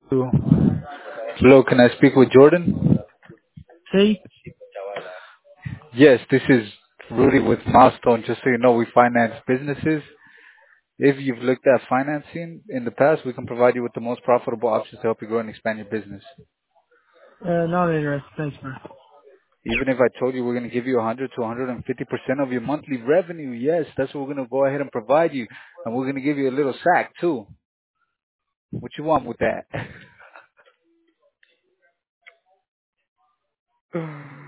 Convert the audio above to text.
Hello, can I speak with Jordan? Sí, Yes, this is Rudy with Milestone. Just so you know, we finance businesses. If you've looked at financing in the past, we can provide you with the most profitable options to help you grow and expand your business. not interested. Thanks, man. Even if I told you we're going to give you 100 to 150% of your monthly revenue, yes, that's what we're going to go ahead and provide you. And we're going to give you a little sack too. What you want with that?